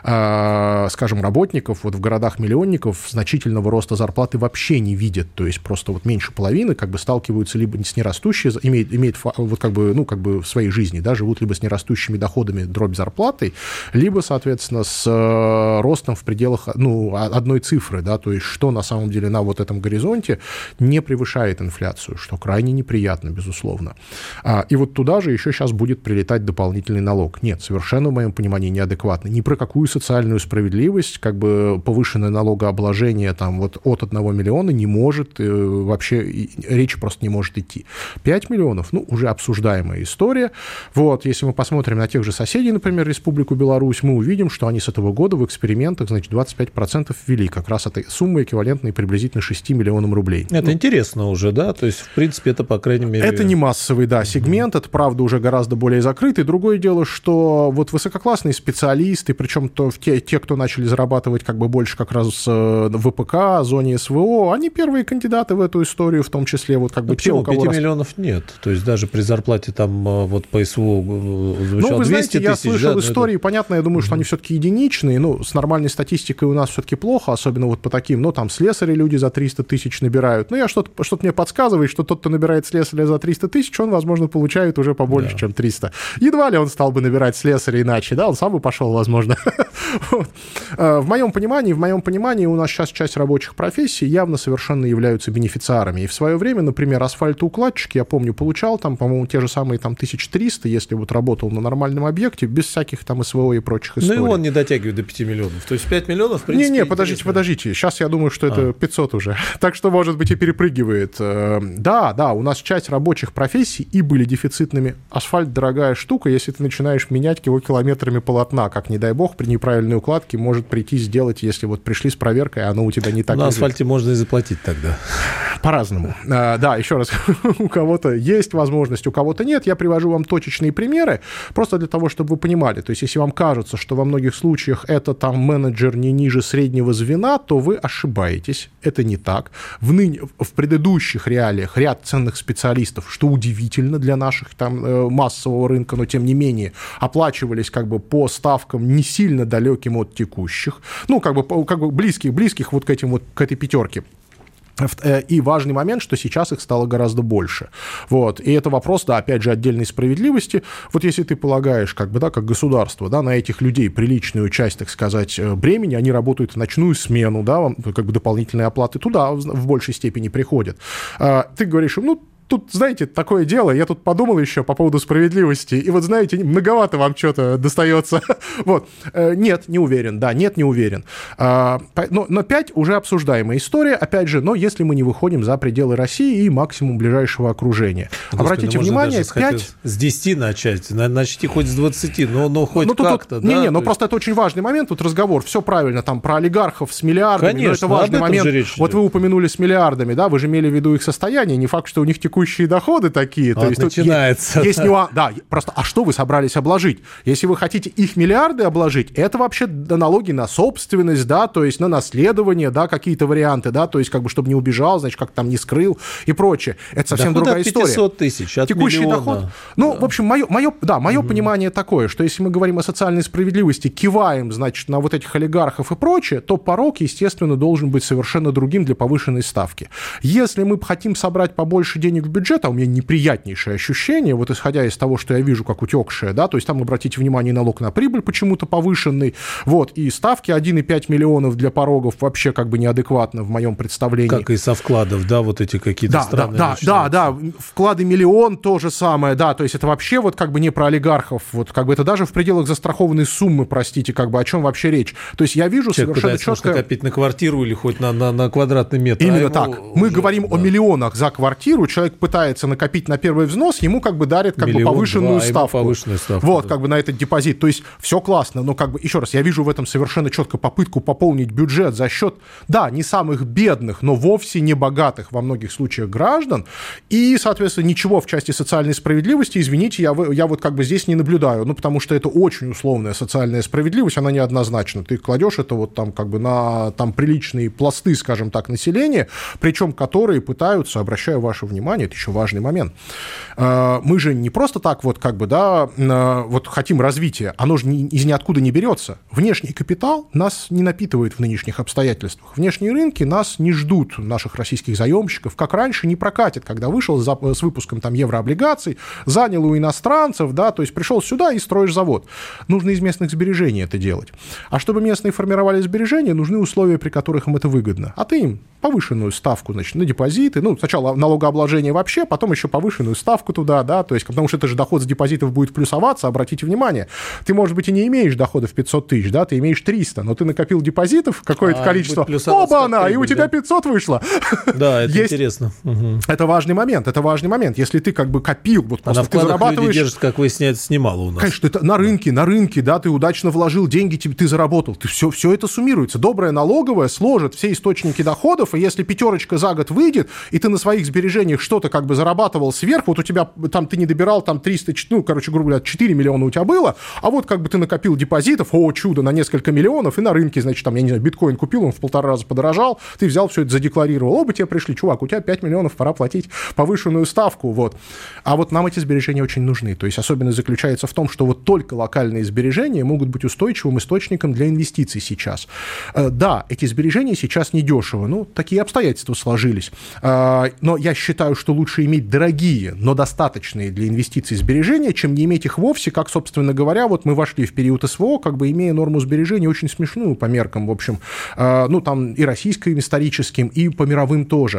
э, скажем, работников вот в городах-миллионников значительного роста зарплаты вообще не видят, то есть просто вот меньше половины как бы сталкиваются либо с нерастущие, имеют, имеют вот как бы, ну, как бы в своей жизни, да, живут либо с нерастущими доходами, дробь зарплатой, либо, соответственно, с э, ростом в пределах, ну, одной цифры, да, то есть что на самом деле на вот этом горизонте не превышает инфляцию, что крайне неприятно, безусловно. А, и вот туда же еще сейчас будет прилетать дополнительный налог. Нет, совершенно, в моем понимании, неадекватно. Ни про какую социальную справедливость, как бы повышенное налогообложение там вот от одного миллиона не может, э, вообще речь просто не может идти. пять миллионов, ну, уже обсуждаемая история. Вот, если мы посмотрим на тех же соседей, например, Республику Беларусь, мы увидим, что они с этого года в экспериментах, значит, двадцать пять процентов ввели, как раз этой суммы, эквивалентной приблизительно шести миллионам рублей.
Это ну, интересно уже, да? То есть, в принципе, это, по крайней мере...
Это не массовый, да, сегмент, mm-hmm. это, правда, уже гораздо более закрытый. Другое дело, что вот высококлассные специалисты, причем то, те, те, кто начали зарабатывать как бы больше как раз в ВПК, зоне СВО, они первые кандидаты в эту историю, в том числе вот как бы
ну,
те, у кого...
пяти миллионов нет. То есть даже при зарплате там вот по СВО звучало
ну, вы знаете,
двести тысяч.
Я слышал
да,
истории, это... понятно, я думаю, что они все-таки единичные. Ну, с нормальной статистикой у нас все-таки плохо, особенно вот по таким, ну, там, слесари люди за триста тысяч набирают. Ну, я что-то, что-то мне подсказывает, что тот, кто набирает слесаря за триста тысяч, он, возможно, получает уже побольше, да. чем триста. Едва ли он стал бы набирать слесаря иначе, да, он сам бы пошел, возможно. В моем понимании, в моем понимании у нас сейчас часть рабочих профессий явно совершенно являются бенефициарами. И в свое время, например, асфальтоукладчик, я помню, получал там, по-моему, те же самые там тысяча триста, если вот работал на нормальном объекте, без всяких там СВО и прочих историй.
Ну и он не дотягивает до пяти миллионов. То есть пять миллионов, в принципе,
Не-не, подождите, подождите. Сейчас я думаю, что это а. пятьсот уже. Так что, может быть, и перепрыгивает. Да, да, у нас часть рабочих профессий и были дефицитными. Асфальт дорогая штука, если ты начинаешь менять его километрами полотна, как, не дай бог, при неправильной укладке может прийти сделать, если вот пришли с проверкой, а оно у тебя не так
На
лежит.
асфальте можно и заплатить тогда.
По-разному. А, да, еще раз у кого-то есть возможность, у кого-то нет. Я привожу вам точечные примеры, просто для того, чтобы вы понимали. То есть, если вам кажется, что во многих случаях это там менеджер не ниже среднего звена, то вы ошибаетесь. Это не так. В, ныне, в предыдущих реалиях ряд ценных специалистов, что удивительно для наших там массового рынка, но тем не менее, оплачивались как бы по ставкам не сильно далеким от текущих, ну, как бы, как бы близких, близких вот к этим вот, к этой пятерке. И важный момент, что сейчас их стало гораздо больше. Вот. И это вопрос, да, опять же, отдельной справедливости. Вот если ты полагаешь, как бы, да, как государство, да, на этих людей приличную часть, так сказать, бремени, они работают в ночную смену, да, как бы дополнительные оплаты туда в большей степени приходят. Ты говоришь, ну, тут, знаете, такое дело, я тут подумал еще по поводу справедливости, и вот, знаете, многовато вам что-то достается. Вот. Нет, не уверен, да, нет, не уверен. Но, но пять уже обсуждаемая история, опять же, но если мы не выходим за пределы России и максимум ближайшего окружения. Господи, обратите внимание, пять...
С десяти начать, начните хоть с двадцати, но, но хоть ну, как-то,
да? Не-не, но
есть...
просто это очень важный момент, тут разговор, все правильно, там, про олигархов с миллиардами,
конечно,
но это важный момент. Вот вы упомянули с миллиардами, да, вы же имели в виду их состояние, не факт, что у них текущие текущие доходы такие.
Вот то есть начинается.
Есть, есть нюанс. Да, просто, а что вы собрались обложить? Если вы хотите их миллиарды обложить, это вообще налоги на собственность, да, то есть на наследование, да, какие-то варианты, да, то есть как бы, чтобы не убежал, значит, как там не скрыл и прочее. Это совсем
доход
другая
от
история.
пятьсот тысяч, от
текущий
миллиона.
доход. Ну, да. В общем, мое, мое, да, мое угу. понимание такое, что если мы говорим о социальной справедливости, киваем, значит, на вот этих олигархов и прочее, то порог, естественно, должен быть совершенно другим для повышенной ставки. Если мы хотим собрать побольше денег в бюджет, а у меня неприятнейшее ощущение, вот исходя из того, что я вижу, как утекшее, да, то есть там, обратите внимание, налог на прибыль почему-то повышенный, вот, и ставки один и пять миллионов для порогов вообще как бы неадекватно в моем представлении.
Как и со вкладов, да, вот эти какие-то
да,
странные
да, да, да, да, вклады миллион, то же самое, да, то есть это вообще вот как бы не про олигархов, вот как бы это даже в пределах застрахованной суммы, простите, как бы о чем вообще речь. То есть я вижу
человек
совершенно четко...
Человек накопить на квартиру или хоть на, на, на квадратный метр.
Именно
а ему...
так. Мы
уже,
говорим
да.
о миллионах за квартиру, человек пытается накопить на первый взнос, ему как бы дарят как
Миллион,
бы повышенную
два,
ставку.
повышенную ставку.
Вот,
да.
как бы на этот депозит. То есть все классно, но как бы, еще раз, я вижу в этом совершенно четко попытку пополнить бюджет за счет, да, не самых бедных, но вовсе не богатых во многих случаях граждан. И, соответственно, ничего в части социальной справедливости, извините, я, я вот как бы здесь не наблюдаю, ну, потому что это очень условная социальная справедливость, она неоднозначна. Ты кладешь это вот там как бы на там приличные пласты, скажем так, населения, причем которые пытаются, обращаю ваше внимание, это еще важный момент, мы же не просто так вот как бы, да, вот хотим развития, оно же из ниоткуда не берется. Внешний капитал нас не напитывает в нынешних обстоятельствах. Внешние рынки нас не ждут, наших российских заемщиков, как раньше, не прокатит, когда вышел с выпуском там еврооблигаций, занял у иностранцев, да, то есть пришел сюда и строишь завод. Нужно из местных сбережений это делать. А чтобы местные формировали сбережения, нужны условия, при которых им это выгодно. А ты им повышенную ставку, значит, на депозиты, ну, сначала налогообложение вообще, потом еще повышенную ставку туда, да, то есть, потому что это же доход с депозитов будет плюсоваться, обратите внимание, ты, может быть, и не имеешь дохода в пятьсот тысяч, да, ты имеешь триста, но ты накопил депозитов какое-то а, количество, оба-на, и у тебя да? пятьсот вышло.
Да, это Есть... интересно. Угу.
Это важный момент, это важный момент, если ты как бы копил, вот просто
а на
ты зарабатываешь...
люди держат, как выясняется, немало у нас.
Конечно, это на рынке, на рынке, да, ты удачно вложил деньги, ты заработал, ты все, все это суммируется. Добрая налоговая сложит все источники доходов, и если пятерочка за год выйдет, и ты на своих сбережениях что-то как бы зарабатывал сверх, вот у тебя там ты не добирал там триста, ну, короче, грубо говоря, четыре миллиона у тебя было, а вот как бы ты накопил депозитов, о, чудо, на несколько миллионов, и на рынке, значит, там, я не знаю, биткоин купил, он в полтора раза подорожал, ты взял все это задекларировал, оба тебе пришли, чувак, у тебя пять миллионов, пора платить повышенную ставку, вот. А вот нам эти сбережения очень нужны, то есть особенность заключается в том, что вот только локальные сбережения могут быть устойчивым источником для инвестиций сейчас. Да, эти сбережения сейчас недешево, ну, такие обстоятельства сложились, но я считаю, что лучше иметь дорогие, но достаточные для инвестиций сбережения, чем не иметь их вовсе, как, собственно говоря, вот мы вошли в период СВО, как бы имея норму сбережений очень смешную по меркам, в общем, ну, там и российским историческим, и по мировым тоже.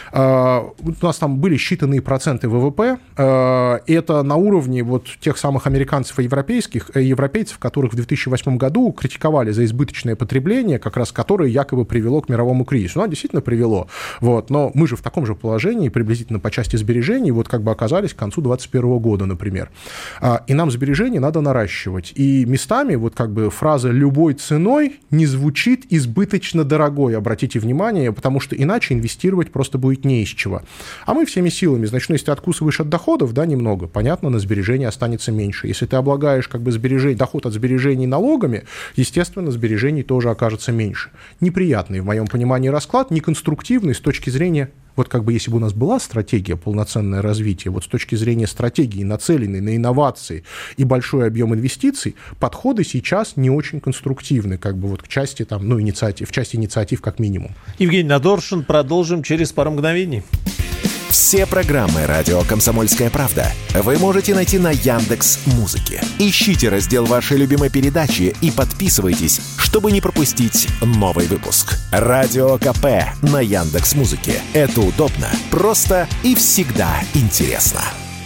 У нас там были считанные проценты ВВП, и это на уровне вот тех самых американцев и европейских, европейцев, которых в две тысячи восьмом году критиковали за избыточное потребление, как раз которое якобы привело к мировому кризису. Ну, действительно привело, вот, но мы же в таком же положении приблизительно действительно по части сбережений вот как бы оказались к концу двадцать первого года, например. И нам сбережения надо наращивать. И местами вот как бы фраза «любой ценой» не звучит избыточно дорогой, обратите внимание, потому что иначе инвестировать просто будет не из чего. А мы всеми силами, значит, ну, если ты откусываешь от доходов, да, немного, понятно, на сбережения останется меньше. Если ты облагаешь как бы сбережение, доход от сбережений налогами, естественно, сбережений тоже окажется меньше. Неприятный, в моем понимании, расклад, неконструктивный с точки зрения... Вот как бы если бы у нас была стратегия, полноценное развитие, вот с точки зрения стратегии, нацеленной на инновации и большой объем инвестиций, подходы сейчас не очень конструктивны, как бы вот к части там, ну, инициатив, в части инициатив как минимум.
Евгений Надоршин, продолжим через пару мгновений.
Все программы «Радио Комсомольская правда» вы можете найти на Яндекс.Музыке. Ищите раздел вашей любимой передачи и подписывайтесь, чтобы не пропустить новый выпуск. Радио КП на Яндекс.Музыке. Это удобно, просто и всегда интересно.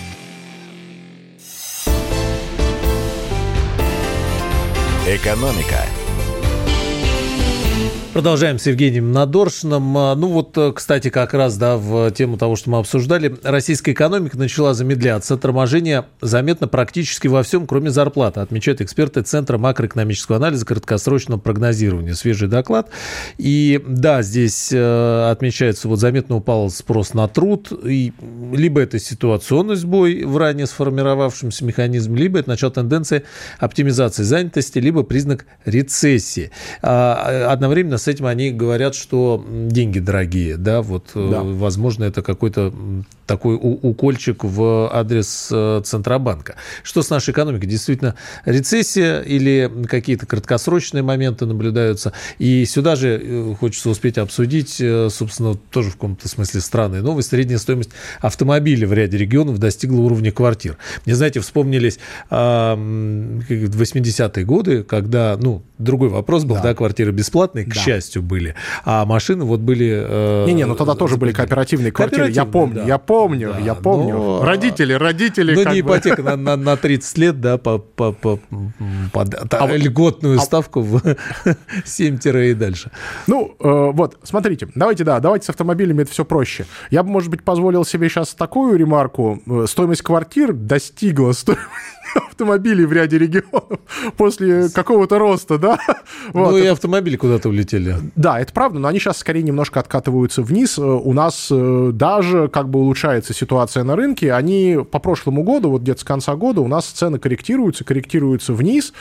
Экономика.
Продолжаем с Евгением Надоршиным. Ну вот, кстати, как раз, да, в тему того, что мы обсуждали, российская экономика начала замедляться. Торможение заметно практически во всем, кроме зарплаты, отмечают эксперты Центра макроэкономического анализа краткосрочного прогнозирования. Свежий доклад. И да, здесь э, отмечается, вот заметно упал спрос на труд. И либо это ситуационный сбой в ранее сформировавшемся механизме, либо это начало тенденции оптимизации занятости, либо признак рецессии. А, одновременно с этим они говорят, что деньги дорогие, да, вот, да. Возможно, это какой-то такой укольчик в адрес Центробанка. Что с нашей экономикой? Действительно, рецессия или какие-то краткосрочные моменты наблюдаются? И сюда же хочется успеть обсудить, собственно, тоже в каком-то смысле странные новости. Средняя стоимость автомобиля в ряде регионов достигла уровня квартир. Мне, знаете, вспомнились восьмидесятые годы, когда, ну, другой вопрос был, да, да квартиры бесплатные, к да. счастью, были, а машины вот были...
Не-не, ну тогда тоже были кооперативные квартиры, я помню, да. я помню, да, я помню. Но... Родители, родители...
Ну, не бы... ипотека на, на, на тридцать лет, да, по, по, по, по а льготную а... ставку в семь и дальше.
Ну, э, вот, смотрите, давайте, да, давайте с автомобилями это все проще. Я бы, может быть, позволил себе сейчас такую ремарку. Стоимость квартир достигла стоимости автомобилей в ряде регионов после какого-то роста, да?
Вот. Ну и автомобили куда-то улетели.
Да, это правда, но они сейчас скорее немножко откатываются вниз. У нас даже как бы улучшается ситуация на рынке. Они по прошлому году, вот где-то с конца года, у нас цены корректируются, корректируются вниз.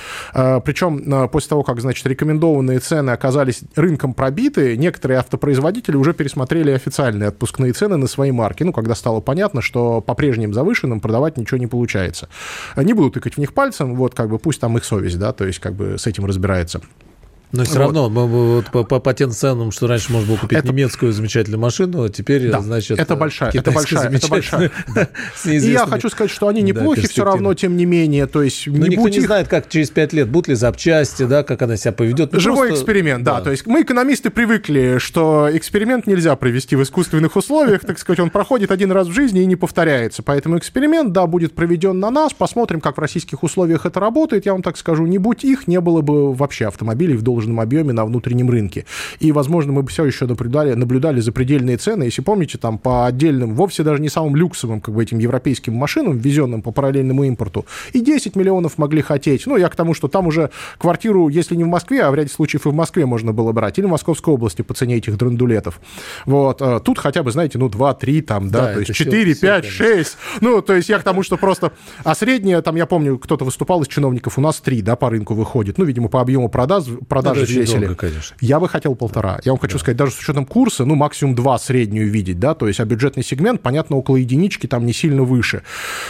Причем после того, как, значит, рекомендованные цены оказались рынком пробиты, некоторые автопроизводители уже пересмотрели официальные отпускные цены на свои марки. Ну, когда стало понятно, что по прежним завышенным продавать ничего не получается. Не буду тыкать в них пальцем, вот как бы пусть там их совесть, да, то есть как бы с этим разбирается.
Но все вот. равно вот, по, по, по тем ценам, что раньше можно было купить это... немецкую замечательную машину, а теперь, да, значит,
это большая, это большая, это большая. Да. И я хочу сказать, что они неплохи, да, все равно, тем не менее, то есть...
Но не никто не их... знает, как через пять лет, будут ли запчасти, да, как она себя поведет.
Ну, живой просто... эксперимент, да. да, то есть мы, экономисты, привыкли, что эксперимент нельзя провести в искусственных условиях, так сказать, он проходит один раз в жизни и не повторяется, поэтому эксперимент, да, будет проведен на нас, посмотрим, как в российских условиях это работает, я вам так скажу, не будь их, не было бы вообще автомобилей в должном объеме на внутреннем рынке. И, возможно, мы бы все еще наблюдали, наблюдали запредельные цены. Если помните, там по отдельным, вовсе даже не самым люксовым, как бы этим европейским машинам, ввезенным по параллельному импорту, и десять миллионов могли хотеть. Ну, я к тому, что там уже квартиру, если не в Москве, а в ряде случаев и в Москве можно было брать, или в Московской области по цене этих драндулетов. Вот. Тут хотя бы, знаете, ну, два-три там, да, да то есть четыре, пять, шесть. Ну, то есть я к тому, что просто... А средняя, там, я помню, кто-то выступал из чиновников, у нас три, да, по рынку выходит. Ну, видимо, по объему продаж, продажи взвесили.
Конечно.
Я бы хотел полтора. Я вам хочу да. сказать, даже с учетом курса, ну, максимум два среднюю видеть, да, то есть, а бюджетный сегмент, понятно, около единички, там не сильно выше.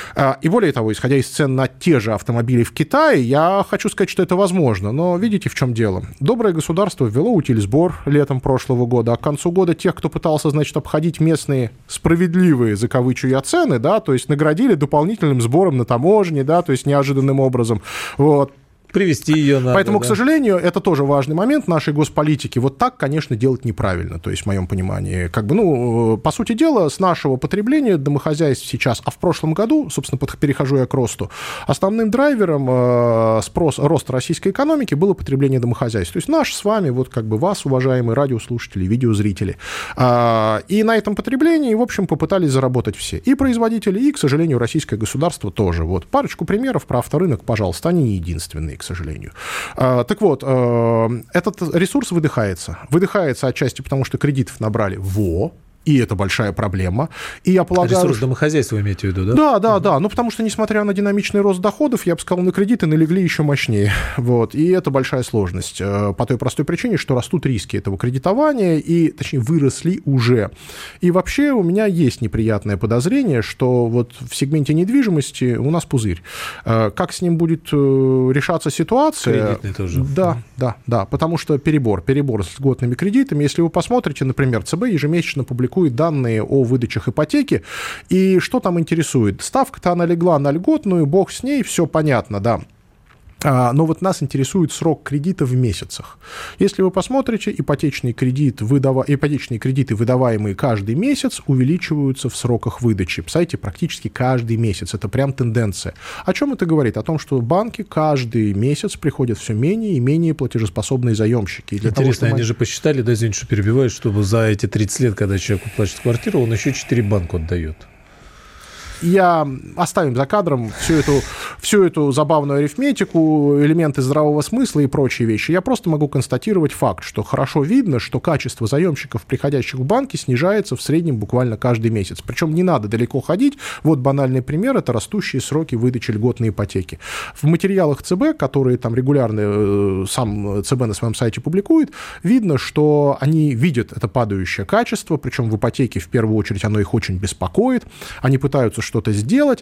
И более того, исходя из цен на те же автомобили в Китае, я хочу сказать, что это возможно. Но видите, в чем дело? Доброе государство ввело утильсбор летом прошлого года, а к концу года тех, кто пытался, значит, обходить местные справедливые, закавычу я, цены, да, то есть, наградили дополнительным сбором на таможне, да, то есть, неожиданным образом. Вот.
Привести ее надо.
Поэтому,
да.
к сожалению, это тоже важный момент нашей госполитики. Вот так, конечно, делать неправильно, то есть в моем понимании. Как бы, ну, по сути дела, с нашего потребления домохозяйств сейчас, а в прошлом году, собственно, перехожу я к росту, основным драйвером спрос, роста российской экономики было потребление домохозяйств. То есть наш с вами, вот как бы вас, уважаемые радиослушатели, видеозрители. И на этом потреблении, в общем, попытались заработать все. И производители, и, к сожалению, российское государство тоже. Вот парочку примеров про авторынок, пожалуйста, они не единственные, к сожалению. А, так вот, а, этот ресурс выдыхается. Выдыхается отчасти потому, что кредитов набрали во... И это большая проблема. И я полагаю,
ресурс
что...
домохозяйства вы имеете в виду, да?
Да, да, да. Ну, потому что, несмотря на динамичный рост доходов, я бы сказал, на кредиты налегли еще мощнее. Вот. И это большая сложность. По той простой причине, что растут риски этого кредитования, и, точнее, выросли уже. И вообще у меня есть неприятное подозрение, что вот в сегменте недвижимости у нас пузырь. Как с ним будет решаться ситуация?
Кредитный тоже.
Да, да, да. Потому что перебор. Перебор с льготными кредитами. Если вы посмотрите, например, ЦБ ежемесячно публикует данные о выдачах ипотеки, и что там интересует? Ставка-то она легла на льготную, бог с ней, все понятно, да. Но вот нас интересует срок кредита в месяцах. Если вы посмотрите, ипотечный кредит, выдава... ипотечные кредиты, выдаваемые каждый месяц, увеличиваются в сроках выдачи. Представляете, практически каждый месяц. Это прям тенденция. О чем это говорит? О том, что банки каждый месяц приходят все менее и менее платежеспособные заемщики. И для
Интересно,
того,
они же посчитали, да, извините, что перебиваю, чтобы за эти тридцать лет, когда человек уплачивает квартиру, он еще четыре банку отдает.
Я оставим за кадром всю эту, всю эту забавную арифметику, элементы здравого смысла и прочие вещи. Я просто могу констатировать факт, что хорошо видно, что качество заемщиков, приходящих в банки, снижается в среднем буквально каждый месяц. Причем не надо далеко ходить. Вот банальный пример – это растущие сроки выдачи льготной ипотеки. В материалах ЦБ, которые там регулярно сам ЦБ на своем сайте публикует, видно, что они видят это падающее качество, причем в ипотеке в первую очередь оно их очень беспокоит. Они пытаются что-то сделать,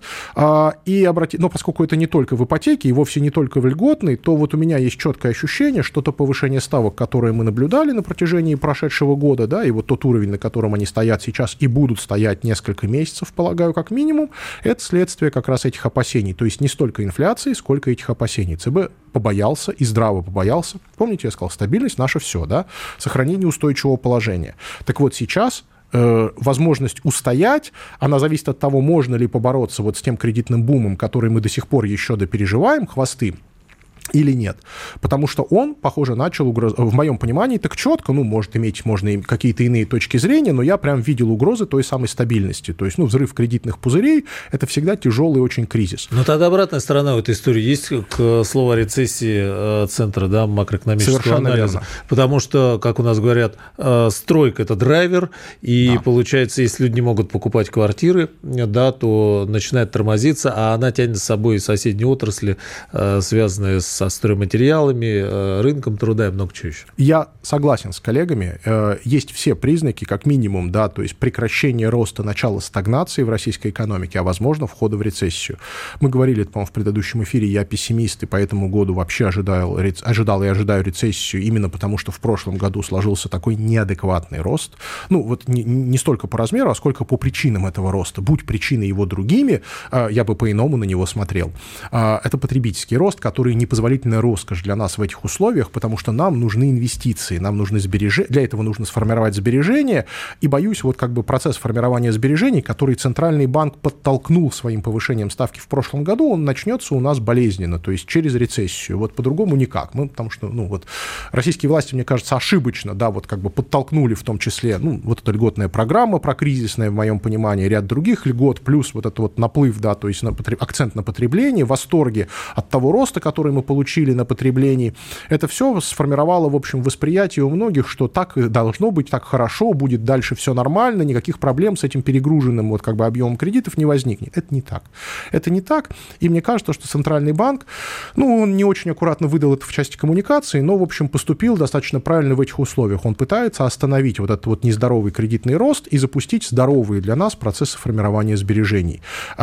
и обратить, но поскольку это не только в ипотеке и вовсе не только в льготной, то вот у меня есть четкое ощущение, что то повышение ставок, которое мы наблюдали на протяжении прошедшего года, да, и вот тот уровень, на котором они стоят сейчас и будут стоять несколько месяцев, полагаю, как минимум, это следствие как раз этих опасений, то есть не столько инфляции, сколько этих опасений. ЦБ побоялся и здраво побоялся. Помните, я сказал, стабильность наше все, да, сохранение устойчивого положения. Так вот сейчас возможность устоять, она зависит от того, можно ли побороться вот с тем кредитным бумом, который мы до сих пор еще допереживаем, хвосты, или нет. Потому что он, похоже, начал угрозу, в моем понимании, так четко, ну, может иметь, можно и какие-то иные точки зрения, но я прям видел угрозы той самой стабильности. То есть, ну, взрыв кредитных пузырей – это всегда тяжелый очень кризис.
Но тогда обратная сторона в этой истории. Есть к слову о рецессии Центра, да, макроэкономического
Совершенно
анализа.
Верно.
Потому что, как у нас говорят, стройка – это драйвер, и да. Получается, если люди не могут покупать квартиры, да, то начинает тормозиться, а она тянет с собой соседние отрасли, связанные с со стройматериалами, рынком труда и много чего еще.
Я согласен с коллегами. Есть все признаки, как минимум, да, то есть прекращение роста, начало стагнации в российской экономике, а, возможно, входа в рецессию. Мы говорили, по-моему, в предыдущем эфире, я пессимист, и по этому году вообще ожидал, ожидал и ожидаю рецессию, именно потому что в прошлом году сложился такой неадекватный рост. Ну, вот не, не столько по размеру, а сколько по причинам этого роста. Будь причины его другими, я бы по-иному на него смотрел. Это потребительский рост, который не позволяет позволительная роскошь для нас в этих условиях, потому что нам нужны инвестиции, нам нужны сбережения, для этого нужно сформировать сбережения, и, боюсь, вот как бы процесс формирования сбережений, который Центральный банк подтолкнул своим повышением ставки в прошлом году, он начнется у нас болезненно, то есть через рецессию, вот по-другому никак, мы, потому что, ну, вот, российские власти, мне кажется, ошибочно, да, вот как бы подтолкнули в том числе, ну, вот эта льготная программа прокризисная, в моем понимании, ряд других льгот, плюс вот этот вот наплыв, да, то есть на потреб... акцент на потребление, восторги от того роста, который мы получили на потреблении, это все сформировало, в общем, восприятие у многих, что так должно быть, так хорошо, будет дальше все нормально, никаких проблем с этим перегруженным вот как бы объемом кредитов не возникнет. Это не так. Это не так, и мне кажется, что Центральный банк, ну, он не очень аккуратно выдал это в части коммуникации, но, в общем, поступил достаточно правильно в этих условиях. Он пытается остановить вот этот вот нездоровый кредитный рост и запустить здоровые для нас процессы формирования сбережений.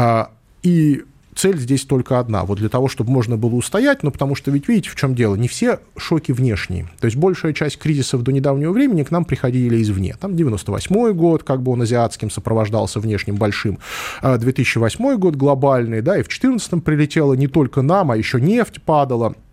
И цель здесь только одна, вот для того, чтобы можно было устоять, но потому что, ведь видите, в чем дело, не все шоки внешние, то есть большая часть кризисов до недавнего времени к нам приходили извне, там девяносто восьмой год, как бы он азиатским сопровождался внешним большим, две тысячи восьмой год глобальный, да, и в две тысячи четырнадцатом прилетело не только нам, а еще нефть падала.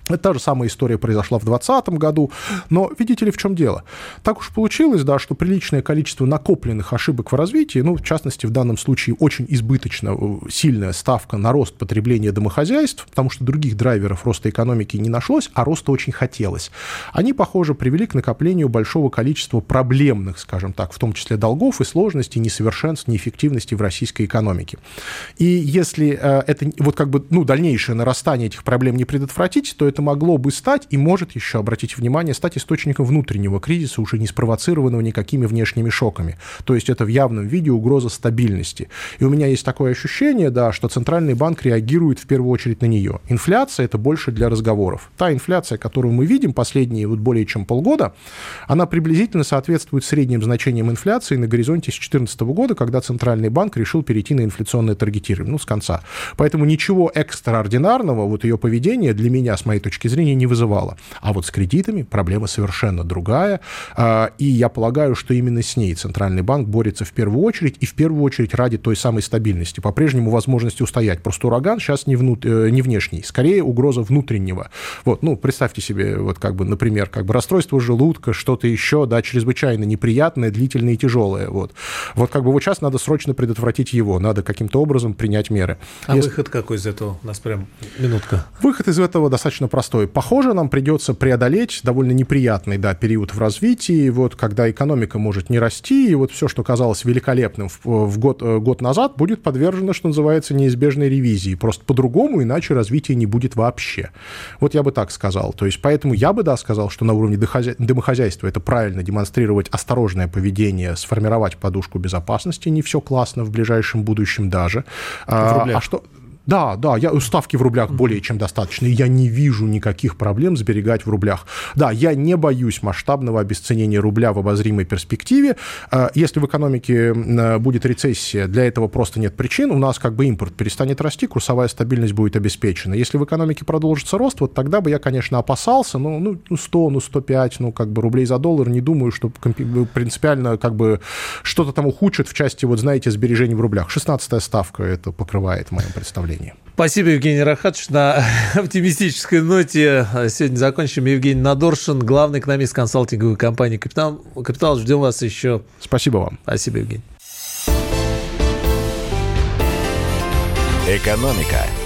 Та же самая история произошла в двадцатом году, но видите ли, в чем дело? Так уж получилось, да, что приличное количество накопленных ошибок в развитии, ну, в частности, в данном случае очень избыточно сильная ставка на рост потребления домохозяйств, потому что других драйверов роста экономики не нашлось, а роста очень хотелось. Они, похоже, привели к накоплению большого количества проблемных, скажем так, в том числе долгов и сложностей, несовершенств, неэффективности в российской экономике. И если э, это вот как бы, ну, дальнейшее нарастание этих проблем не предотвратить, то это могло бы стать и может еще, обратите внимание, стать источником внутреннего кризиса, уже не спровоцированного никакими внешними шоками. То есть это в явном виде угроза стабильности. И у меня есть такое ощущение, да, что Центральный банк реагирует в первую очередь на нее. Инфляция – это больше для разговоров. Та инфляция, которую мы видим последние вот более чем полгода, она приблизительно соответствует средним значениям инфляции на горизонте с две тысячи четырнадцатого года, когда Центральный банк решил перейти на инфляционное таргетирование, ну, с конца. Поэтому ничего экстраординарного, вот ее поведение для меня, с моей точки зрения, не вызывало. А вот с кредитами проблема совершенно другая, и я полагаю, что именно с ней Центральный банк борется в первую очередь, и в первую очередь ради той самой стабильности, по-прежнему возможности устоять. Просто ураган сейчас не, внут... не внешний, скорее угроза внутреннего. Вот, ну, представьте себе, вот как бы, например, как бы расстройство желудка, что-то еще, да, чрезвычайно неприятное, длительное и тяжелое. Вот. Вот как бы вот сейчас надо срочно предотвратить его, надо каким-то образом принять меры.
А
Если...
выход какой из этого? У нас прям минутка.
Выход из этого достаточно простой. Похоже, нам придется преодолеть довольно неприятный, да, период в развитии, вот, когда экономика может не расти, и вот все, что казалось великолепным в, в год, год назад, будет подвержено, что называется, неизбежной ревизии. Просто по-другому, иначе развития не будет вообще. Вот я бы так сказал. То есть, поэтому я бы, да, сказал, что на уровне домохозяйства это правильно демонстрировать осторожное поведение, сформировать подушку безопасности, не все классно в ближайшем будущем даже. А, а что... Да, да, я, ставки в рублях более чем достаточно, и я не вижу никаких проблем сберегать в рублях. Да, я не боюсь масштабного обесценения рубля в обозримой перспективе. Если в экономике будет рецессия, для этого просто нет причин, у нас как бы импорт перестанет расти, курсовая стабильность будет обеспечена. Если в экономике продолжится рост, вот тогда бы я, конечно, опасался, ну, ну сто, ну сто пять, ну как бы рублей за доллар, не думаю, что принципиально как бы что-то там ухудшит в части, вот знаете, сбережений в рублях. шестнадцатая ставка это покрывает в моем представлении.
Спасибо, Евгений Рахатович. На оптимистической ноте сегодня закончим. Евгений Надоршин, главный экономист консалтинговой компании «Капитал». «Капитал», ждем вас еще.
Спасибо вам.
Спасибо, Евгений.
Экономика.